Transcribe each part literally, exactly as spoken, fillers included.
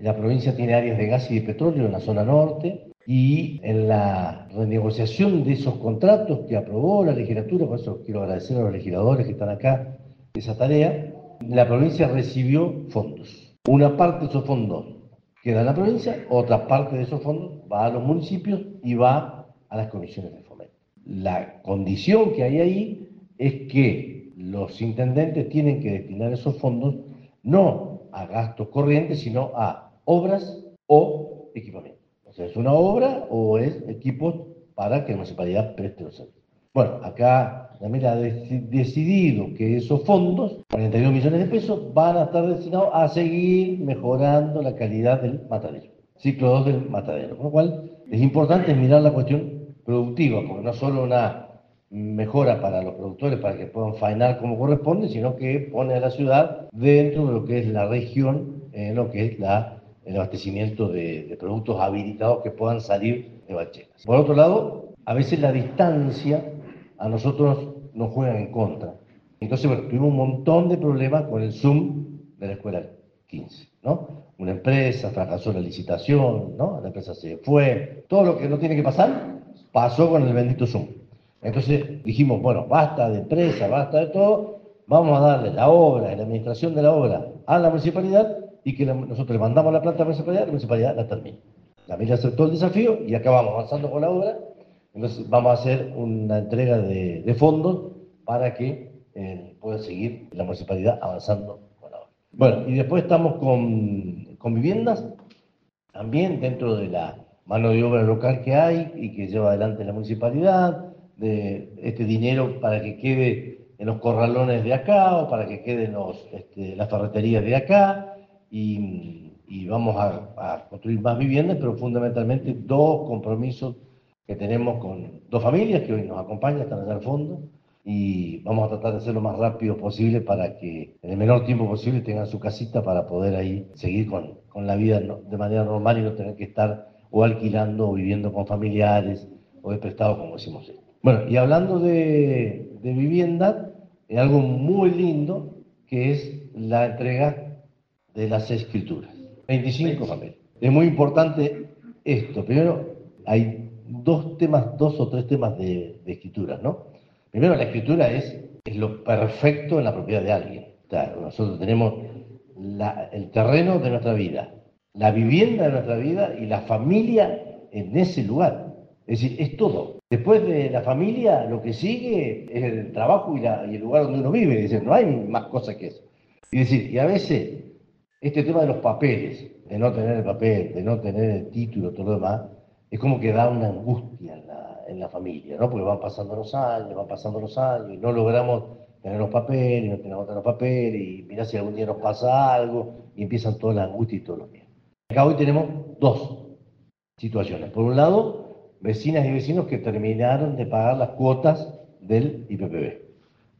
La provincia tiene áreas de gas y de petróleo en la zona norte y en la renegociación de esos contratos que aprobó la legislatura, por eso quiero agradecer a los legisladores que están acá, esa tarea, la provincia recibió fondos. Una parte de esos fondos queda en la provincia, otra parte de esos fondos va a los municipios y va a las comisiones de fomento. La condición que hay ahí es que los intendentes tienen que destinar esos fondos no a gastos corrientes, sino a obras o equipamiento. O sea, es una obra o es equipos para que la municipalidad preste los servicios. Bueno, acá también ha decidido que esos fondos, cuarenta y dos millones de pesos, van a estar destinados a seguir mejorando la calidad del matadero, ciclo dos del matadero. Con lo cual, es importante mirar la cuestión productiva, porque no solo una mejora para los productores para que puedan faenar como corresponde, sino que pone a la ciudad dentro de lo que es la región, en eh, lo que es la, el abastecimiento de, de productos habilitados que puedan salir de Balchenas. Por otro lado, a veces la distancia a nosotros nos juega en contra. Entonces, bueno, tuvimos un montón de problemas con el Zoom de la escuela quince, ¿no? Una empresa fracasó la licitación, ¿no? La empresa se fue, todo lo que no tiene que pasar pasó con el bendito Zoom. Entonces dijimos, bueno, basta de empresa, basta de todo, vamos a darle la obra, la administración de la obra a la municipalidad y que la, nosotros le mandamos la planta a la municipalidad, la municipalidad la termina. La milla aceptó el desafío y acá vamos avanzando con la obra. Entonces vamos a hacer una entrega de, de fondos para que eh, pueda seguir la municipalidad avanzando con la obra. Bueno, y después estamos con, con viviendas, también dentro de la mano de obra local que hay y que lleva adelante la municipalidad, de este dinero para que quede en los corralones de acá o para que quede en los, este, las ferreterías de acá y, y vamos a, a construir más viviendas, pero fundamentalmente dos compromisos que tenemos con dos familias que hoy nos acompañan, están allá al fondo, y vamos a tratar de hacerlo lo más rápido posible para que en el menor tiempo posible tengan su casita para poder ahí seguir con, con la vida de manera normal y no tener que estar o alquilando o viviendo con familiares o de prestado como decimos esto. Bueno, y hablando de, de vivienda, es algo muy lindo que es la entrega de las escrituras. veinticinco familias. Es muy importante esto. Primero, hay dos temas, dos o tres temas de, de escrituras, ¿no? Primero, la escritura es, es lo perfecto en la propiedad de alguien. O sea, nosotros tenemos la, el terreno de nuestra vida, la vivienda de nuestra vida y la familia en ese lugar. Es decir, es todo. Después de la familia, lo que sigue es el trabajo y, la, y el lugar donde uno vive. Es decir, no hay más cosas que eso. Y decir, y a veces, este tema de los papeles, de no tener el papel, de no tener el título, todo lo demás, es como que da una angustia en la, en la familia, ¿no? Porque van pasando los años, van pasando los años, y no logramos tener los papeles, y no tenemos los papeles, y mirá si algún día nos pasa algo, y empiezan todas las angustias y todos los miedos. Acá hoy tenemos dos situaciones. Por un lado, vecinas y vecinos que terminaron de pagar las cuotas del I P P B.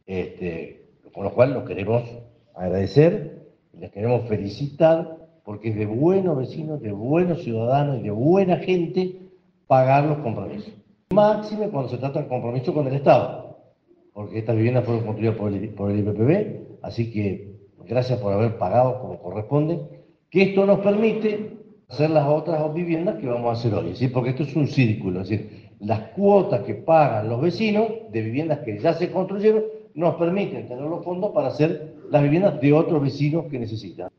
Este, con lo cual los queremos agradecer y les queremos felicitar porque es de buenos vecinos, de buenos ciudadanos y de buena gente pagar los compromisos. Máxime cuando se trata de compromiso con el Estado, porque estas viviendas fueron construidas por el, por el I P P B, así que gracias por haber pagado como corresponde, que esto nos permite hacer las otras viviendas que vamos a hacer hoy, ¿sí? Porque esto es un círculo, es decir, las cuotas que pagan los vecinos de viviendas que ya se construyeron nos permiten tener los fondos para hacer las viviendas de otros vecinos que necesitan.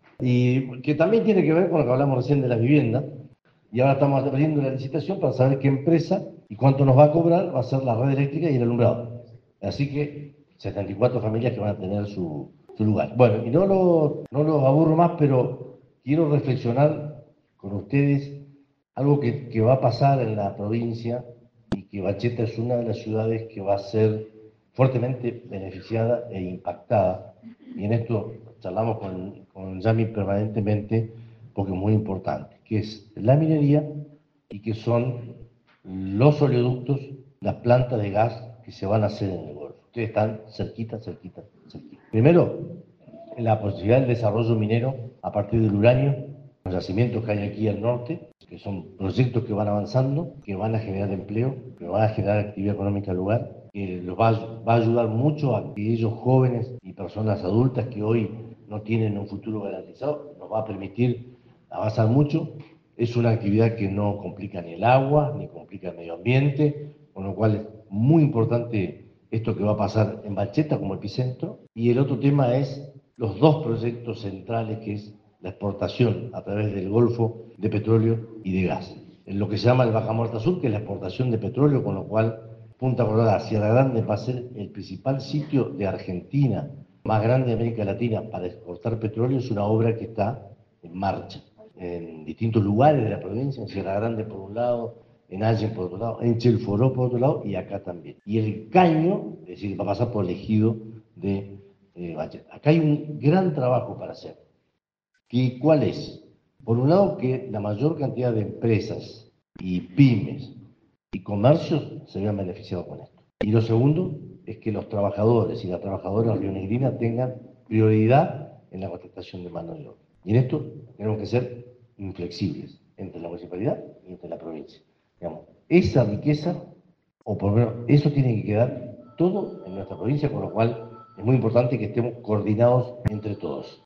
Y que también tiene que ver con lo que hablamos recién de las viviendas, y ahora estamos abriendo la licitación para saber qué empresa y cuánto nos va a cobrar va a ser la red eléctrica y el alumbrado. Así que setenta y cuatro familias que van a tener su, su lugar. Bueno, y no los no lo aburro más, pero quiero reflexionar con ustedes algo que, que va a pasar en la provincia y que Balcheta es una de las ciudades que va a ser fuertemente beneficiada e impactada. Y en esto charlamos con, con Yami permanentemente porque es muy importante, que es la minería y que son los oleoductos, las plantas de gas que se van a hacer en el Golfo. Ustedes están cerquita, cerquita, cerquita. Primero, la posibilidad del desarrollo minero a partir del uranio, los yacimientos que hay aquí al norte, que son proyectos que van avanzando, que van a generar empleo, que van a generar actividad económica al lugar, que los va, va a ayudar mucho a que ellos jóvenes y personas adultas que hoy no tienen un futuro garantizado, nos va a permitir avanzar mucho. Es una actividad que no complica ni el agua, ni complica el medio ambiente, con lo cual es muy importante esto que va a pasar en Balcheta como epicentro. Y el otro tema es los dos proyectos centrales, que es la exportación a través del Golfo de petróleo y de gas. En lo que se llama el Vaca Muerta Sur, que es la exportación de petróleo, con lo cual Punta Colorada, Sierra Grande va a ser el principal sitio de Argentina, más grande de América Latina, para exportar petróleo. Es una obra que está en marcha en distintos lugares de la provincia, en Sierra Grande por un lado, en Allen por otro lado, en Chelforó por otro lado y acá también. Y el caño, es decir, va a pasar por el ejido de eh, Balcheta. Acá hay un gran trabajo para hacer. ¿Y cuál es? Por un lado, que la mayor cantidad de empresas y pymes y comercios se vean beneficiados con esto. Y lo segundo es que los trabajadores y las trabajadoras rionegrinas tengan prioridad en la contratación de mano de obra. Y en esto tenemos que ser inflexibles entre la municipalidad y entre la provincia. Digamos, esa riqueza, o por lo menos eso tiene que quedar todo en nuestra provincia, con lo cual es muy importante que estemos coordinados entre todos.